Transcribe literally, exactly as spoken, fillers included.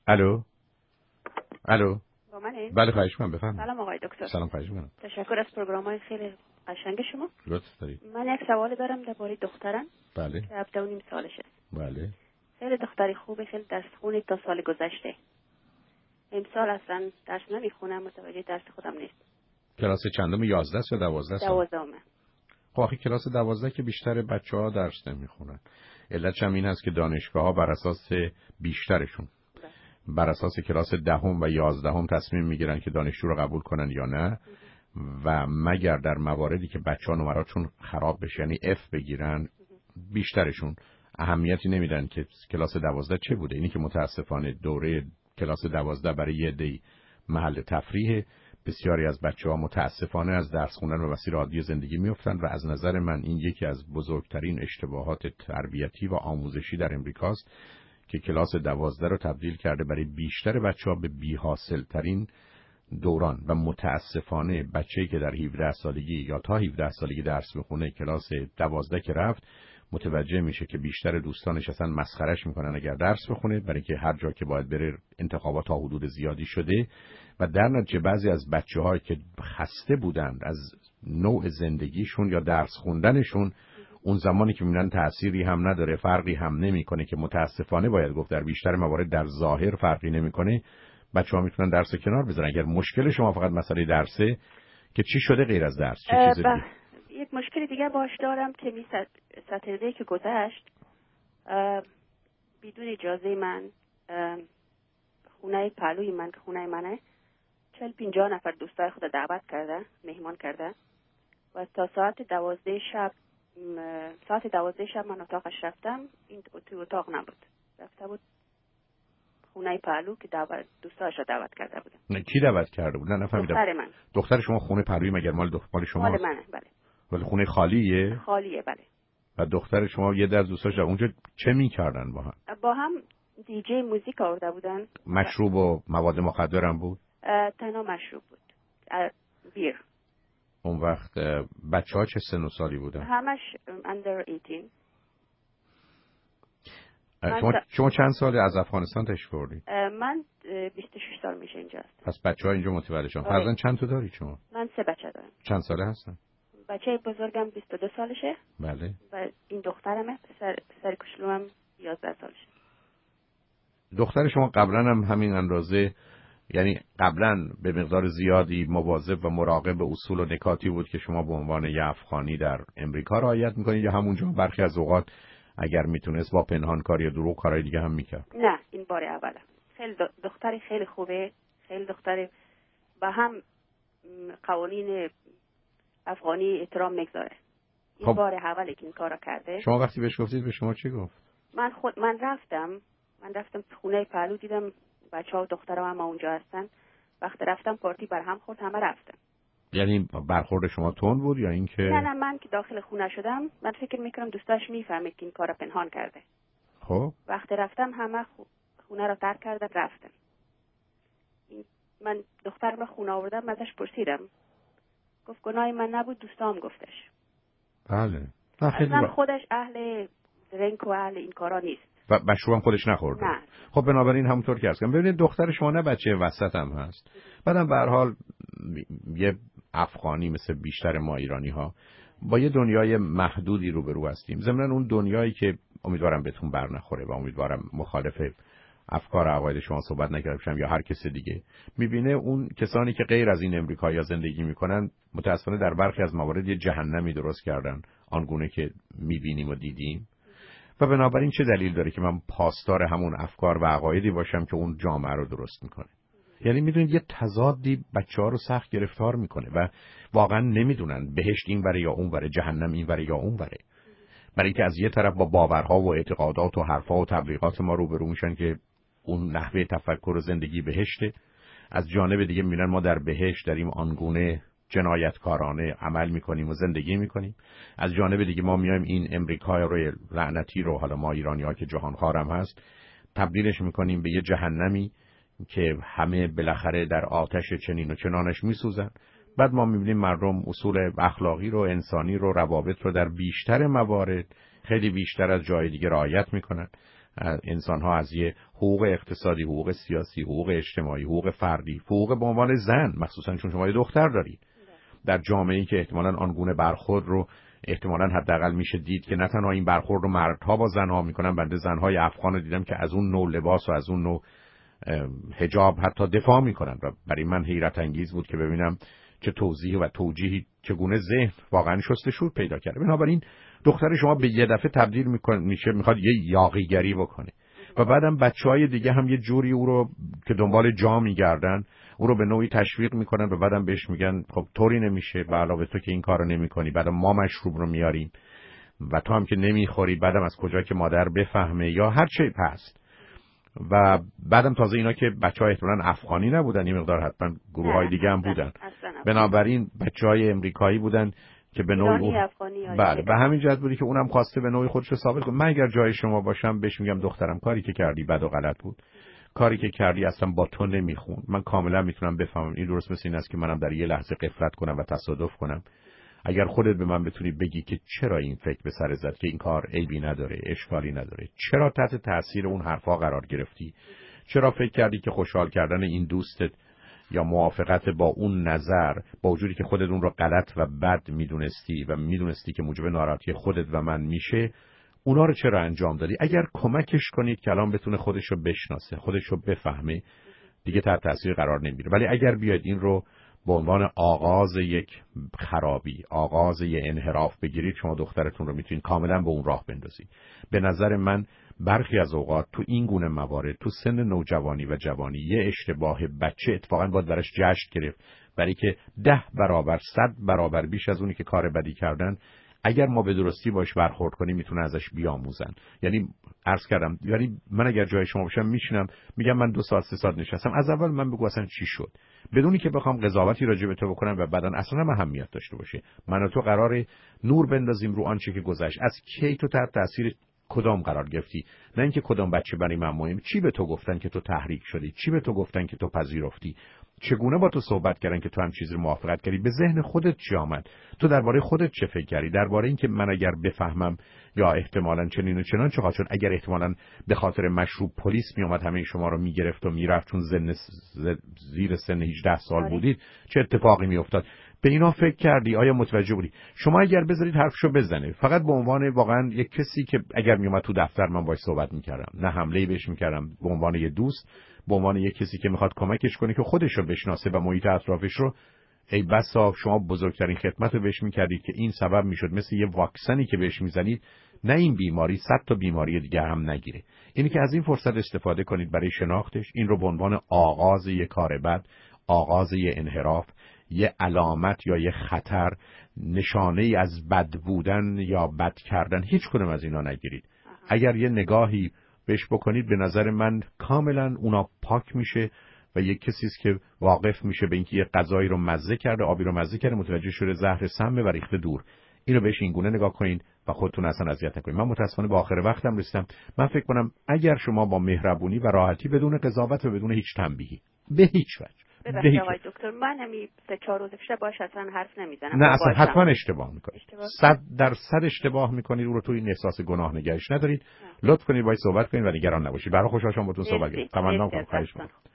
الو الو با منه؟ بله خواهش می‌کنم بفرمایید. سلام آقای دکتر. سلام خواهش می‌کنم. تشکر از برنامه‌های خیلی قشنگ شما. لطف دارید. من یک سوال دارم درباره دخترم. بله. که هفده و نیم سالشه. بله. خیلی دختری خوبه، خیلی درس خونه تا سال گذشته. امسال اصلا درس نمیخونه، متوجه درس خودم نیست. کلاس چندم؟ یازده است یا دوازده سال؟ دوازدهمه. خب آخه کلاس دوازده که بیشتر بچه‌ها درس نمیخونن. علتش هم این هست که دانشگاه‌ها بر اساس بیشترشون بر اساس کلاس دهم و یازدهم تصمیم میگیرن که دانشجو رو قبول کنن یا نه و مگر در مواردی که بچه‌ها نمراتشون خراب بشه یعنی اف بگیرن بیشترشون اهمیتی نمیدن که کلاس دوازده چه بوده. اینی که متاسفانه دوره کلاس دوازده برای یه عده‌ای محل تفریح، بسیاری از بچه‌ها متاسفانه از درس خوندن و مسیر عادی زندگی میافتند و از نظر من این یکی از بزرگترین اشتباهات تربیتی و آموزشی در امریکاست که کلاس دوازده رو تبدیل کرده برای بیشتر بچه‌ها به بی‌حاصل ترین دوران و متاسفانه بچه‌ای که در هفده سالگی یا تا هفده سالگی درس میخونه کلاس دوازده که رفت متوجه میشه که بیشتر دوستانش اصلا مسخرش میکنن اگر درس بخونه، برای که هر جا که باید بره انتخابات تا حدود زیادی شده و در نتیجه بعضی از بچه‌هایی که خسته بودند از نوع زندگیشون یا درس خوندنشون اون زمانی که میبینن تأثیری هم نداره، فرقی هم نمیکنه، که متاسفانه باید گفت در بیشتر موارد در ظاهر فرقی نمیکنه، بچه‌ها میتونن درس کنار بذارن. اگر مشکل شما فقط مسئله درسه که چی شده غیر از درس؟ چه چیز دیگه؟ یک مشکل دیگه باش دارم که می ساتردی که گذشت بدون اجازه من خونه پهلوی من که خونه منه چل پینجاه نفر دوستای خود دعوت کرده، مهمان کرده و تا ساعت دوازده شب ساعت دوازده شب من اتاقش رفتم، این تو اتاق نبود، رفته بود خونه پهلو که دعوت دوستاش رو دعوت کرده بودن. نه کی دعوت کرده بود؟ نه نفهمیدم. دختر من. دختر شما خونه پهلوی مگر مال دختر شما؟ مال منه بله. ولی خونه خالیه؟ خالیه بله. و دختر شما یه در دوستاش اونجا چه می‌کردن با هم؟ با هم دیجی موزیک آورده بودن. مشروب و مواد مخدر هم بود؟ تنها مشروب بود. بیر. اون وقت بچه‌ها چه سن و سالی بودن؟ همش under هجده. شما شما چند سال از افغانستان تشریف آوردید؟ من بیست و شش سال میشه اینجا هستم. پس بچه‌ها اینجا متولد شدن. فرزند چند تا دارید شما؟ من سه بچه دارم. چند ساله هستن؟ بچه بزرگم بیست و دو سالشه. بله. و این دخترمه، پسر پسر کوچولوام یازده سالشه. دختر شما قبلا هم همین اندازه، یعنی قبلا به مقدار زیادی مواظب و مراقب اصول و نکاتی بود که شما به عنوان یه افغانی در امریکا رعایت میکنید، یا همونجا برخی از اوقات اگر میتونست با پنهانکاری یا دروغ کارهای دیگه هم میکرد؟ نه این بار اوله. خیلی دختری خیلی خوبه، خیلی دختری با هم قوانین افغانی احترام میگذاره. این خب. بار اوله که این کارا کرده. شما وقتی بهش گفتید به شما چی گفت؟ من خود من رفتم من رفتم خونه پهلو، دیدم بچه‌ها و دخترها هم اونجا هستن. وقتی رفتم پارتی بر هم خورد، همه رفتن. یعنی برخورد شما تند بود یا اینکه؟ نه نه من که داخل خونه شدم من فکر میکردم دوستاش میفهمه که این کارا پنهان کرده. خب وقتی رفتم همه خونه رو ترک کردن رفتن. من دخترم خونه آوردم، ازش پرسیدم، گفت گناه من نبود، دوستام گفتش. بله. اصلا خودش اهل درینک و اهل این کارا نیست و مشروب هم خودش نخورده. نه. خب بنابراین همونطور که هستم ببینید دختر شما نه بچه وسط هم هست، بعدم به هر حال یه افغانی مثل بیشتر ما ایرانی ها با یه دنیای محدودی روبرو هستیم. ضمن اون دنیایی که امیدوارم بهتون بر نخوره و امیدوارم مخالف افکار و عقاید شما صحبت نکرده باشم یا هر کس دیگه، میبینه اون کسانی که غیر از این امریکایی‌ها زندگی میکنن متأسفانه در برخی از موارد یه جهنمی درست کردن آنگونه که میبینیم و دیدیم. و بنابراین چه دلیل داره که من پاسدار همون افکار و عقایدی باشم که اون جامعه رو درست میکنه؟ یعنی میدونید یه تضادی بچه‌ها رو سخت گرفتار میکنه و واقعا نمیدونن بهشت این وره یا اون وره، جهنم این وره یا اون وره. برای اینکه از یه طرف با باورها و اعتقادات و حرفا و تبلیغات ما روبرو میشن که اون نحوه تفکر و زندگی بهشته، از جانب دیگه میبینن ما در بهشت داریم آنگونه جنایتکارانه عمل میکنیم و زندگی میکنیم. از جانب دیگه ما میایم این امریکای روی لعنتی رو، حالا ما ایرانی‌ها که جهانخوارم هست، تبدیلش میکنیم به یه جهنمی که همه بالاخره در آتش چنین و چنانش میسوزن. بعد ما میبینیم مردم اصول اخلاقی رو، انسانی رو، روابط رو در بیشتر موارد خیلی بیشتر از جای دیگه رعایت میکنن. انسان ها از یه حقوق اقتصادی، حقوق سیاسی، حقوق اجتماعی، حقوق فردی، حقوق به عنوان زن، مخصوصا چون شما یه دختر دارید در جامعه‌ای که احتمالاً آنگونه برخورد رو احتمالاً حداقل میشه دید که نه تنها این برخورد رو مردها با زنها میکنن، بنده زنهای افغان رو دیدم که از اون نوع لباس و از اون نوع حجاب حتی دفاع میکنن و برای من حیرت انگیز بود که ببینم چه توضیح و توجیهی چگونه ذهن واقعا شستشو پیدا کرده. بنابراین دختر شما به یه دفعه تبدیل میکنه میشه میخواد یه یاغیگری بکنه و بعدم بچهای دیگه هم یه جوری او رو که دنبال جا میگردن او رو به نوعی تشویق میکنن و بعدم بهش میگن خب طوری نمیشه، به علاوه تو که این کارو نمیکنی، بعدم ما مشروب رو میاریم و تو هم که نمیخوری، بعدم از کجا که مادر بفهمه یا هر چی هست. و بعدم تازه اینا که بچه‌ها احتمالاً افغانی نبودن، این مقدار حتما گروه‌های دیگه هم بودن، بنابراین بچه‌های امریکایی بودن که به نوعی بله به همین جهت بودی که اونم خواسته به نوعی خودش رو ثابت کنه. من اگر جای شما باشم بهش میگم دخترم کاری که کردی بد و غلط بود، کاری که کردی اصلا با تو نمیخون. من کاملا میتونم بفهمم این درست مثل این است که منم در یه لحظه غفلت کنم و تصادف کنم. اگر خودت به من بتونی بگی که چرا این فکر به سر زد که این کار عیبی نداره، اشکالی نداره، چرا تحت تاثیر اون حرفا قرار گرفتی، چرا فکر کردی که خوشحال کردن این دوستت یا موافقت با اون نظر با وجودی که خودت اون رو غلط و بد میدونستی و میدونستی که موجب ناراحتی خودت و من میشه، اونا رو چرا انجام دادی؟ اگر کمکش کنید که الان بتونه خودش رو بشناسه، خودش رو بفهمه، دیگه تحت تاثیر قرار نمیگیره. ولی اگر بیاید این رو به عنوان آغاز یک خرابی، آغاز یک انحراف بگیرید، شما دخترتون رو میتونید کاملا به اون راه بندازید. به نظر من برخی از اوقات تو این گونه موارد، تو سن نوجوانی و جوانی، یه اشتباه بچه اتفاقا باید براش جشن گرفت، برای که ده برابر، صد برابر بیش از اونی که کار بدی کردن، اگر ما به درستی باش برخورد کنیم میتونه ازش بیاموزن. یعنی عرض کردم، یعنی من اگر جای شما باشم میشینم میگم من دو ساعت سه ساعت نشستم، از اول من بگو اصلا چی شد، بدونی که بخوام قضاوتی راجع به تو بکنم و بعدن اصلا هم اهمیت داشته باشه. من و تو قراره نور بندازیم رو آنچه که گذشت، از کی تو تحت تاثیر کدام قرار گرفتی، نه اینکه کدام بچه برای من مهم، چی به تو گفتن که تو تحریک شدی، چی به تو گفتن که تو پذیرفتی، چگونه با تو صحبت کردن که تو هم چیزی رو موافقت کردی، به ذهن خودت چی آمد، تو درباره خودت چه فکر کردی، درباره اینکه من اگر بفهمم یا احتمالاً چنین و چنان چه خواهد شد، اگر احتمالاً به خاطر مشروب پلیس می اومد همه شما رو میگرفت و میرفت چون زن زیر سن هجده سال بودید چه اتفاقی میافتاد. به اینا فکر کردی؟ آیا متوجه بودی؟ شما اگر بذارید حرفشو بزنه، فقط به عنوان واقعا یک کسی که اگر میومد تو دفتر من باهاش صحبت میکردم، نه حمله بهش میکردم، به عنوان یه دوست، به عنوان یک کسی که میخواد کمکش کنه که خودش رو بشناسه و محیط اطرافش رو، ای بسا شما بزرگترین خدمت رو بهش میکردید که این سبب میشد مثل یه واکسنی که بهش میزنید نه این بیماری صد تا بیماری دیگه هم نگیره. اینی که از این فرصت استفاده کنید برای شناختش، این رو به عنوان آغاز یک کار بد، آغاز یک انحراف، یه علامت یا یه خطر، نشانه ای از بد بودن یا بد کردن، هیچ کدوم از اینا نگیرید. اگر یه نگاهی بهش بکنید به نظر من کاملا اونا پاک میشه و یک کسی است که واقف میشه به اینکه یه غذایی رو مزه کرده، آبی رو مزه کرده، متوجه شده زهر سمه و ریخته دور. اینو بهش این گونه نگاه کنین و خودتون اصلا اذیت نکنین. من متاسفانه به آخر وقتم رسیدم. من فکر کنم اگر شما با مهربونی و راحتی، بدون قضاوت و بدون هیچ تنبیهی، به هیچ وجه ببخشید آقای دکتر، من همی سه چهار روز پیش باش اصلا حرف نمیزنم. نه اصلا حتما اشتباه میکنید. صد در صد اشتباه میکنید. او رو توی این احساس گناه نگهش ندارید. لطف کنید باید صحبت کنید و نگران نباشید. برای خوشحال شدم باهاتون صحبت کردم. تمنا میکنم. خواهش میکنم.